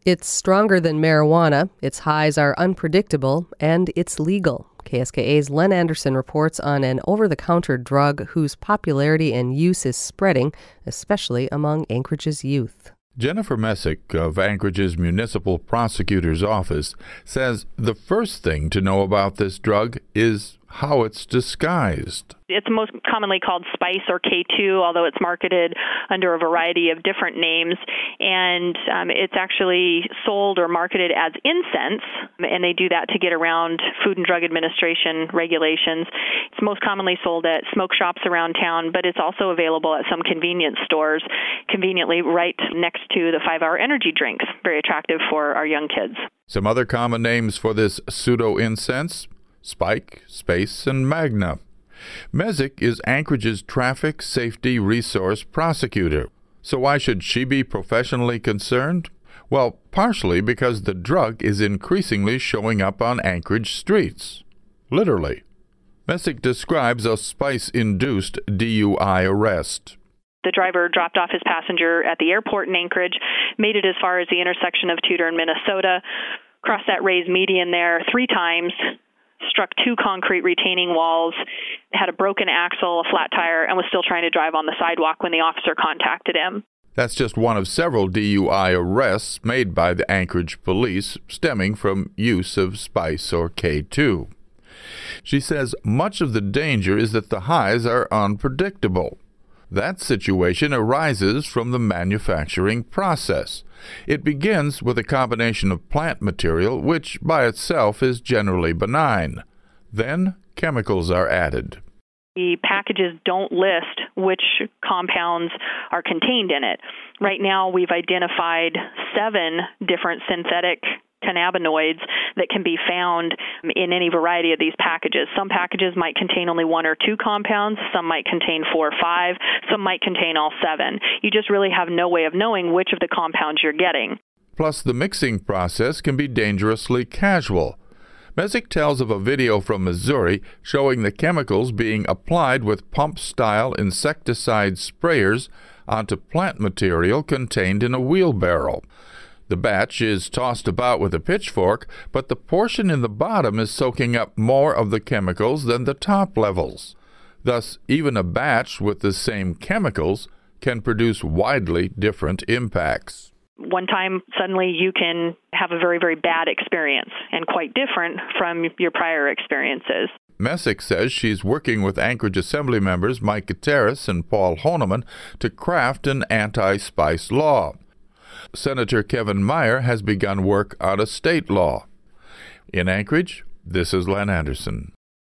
It's stronger than marijuana, its highs are unpredictable, and it's legal. KSKA's Len Anderson reports on an over-the-counter drug whose popularity and use is spreading, especially among Anchorage's youth. Jennifer Messick of Anchorage's Municipal Prosecutor's Office says the first thing to know about this drug is how it's disguised. It's most commonly called Spice or K2, although it's marketed under a variety of different names. And it's actually sold or marketed as incense, and they do that to get around Food and Drug Administration regulations. It's most commonly sold at smoke shops around town, but it's also available at some convenience stores, conveniently right next to the 5-Hour Energy drinks. Very attractive for our young kids. Some other common names for this pseudo-incense: Spike, Space, and Magna. Messick is Anchorage's Traffic Safety Resource Prosecutor. So why should she be professionally concerned? Well, partially because the drug is increasingly showing up on Anchorage streets. Literally. Messick describes a spice-induced DUI arrest. The driver dropped off his passenger at the airport in Anchorage, made it as far as the intersection of Tudor and Minnesota, crossed that raised median there 3 times, struck 2 concrete retaining walls, had a broken axle, a flat tire, and was still trying to drive on the sidewalk when the officer contacted him. That's just one of several DUI arrests made by the Anchorage police stemming from use of Spice or K2. She says much of the danger is that the highs are unpredictable. That situation arises from the manufacturing process. It begins with a combination of plant material, which by itself is generally benign. Then chemicals are added. The packages don't list which compounds are contained in it. Right now, we've identified 7 different synthetic cannabinoids that can be found in any variety of these packages. Some packages might contain only 1 or 2 compounds, some might contain 4 or 5, some might contain all 7. You just really have no way of knowing which of the compounds you're getting. Plus, the mixing process can be dangerously casual. Messick tells of a video from Missouri showing the chemicals being applied with pump-style insecticide sprayers onto plant material contained in a wheelbarrow. The batch is tossed about with a pitchfork, but the portion in the bottom is soaking up more of the chemicals than the top levels. Thus, even a batch with the same chemicals can produce widely different impacts. One time, suddenly you can have a very, very bad experience and quite different from your prior experiences. Messick says she's working with Anchorage Assembly members Mike Gutierrez and Paul Honeman to craft an anti-spice law. Senator Kevin Meyer has begun work on a state law. In Anchorage, this is Len Anderson.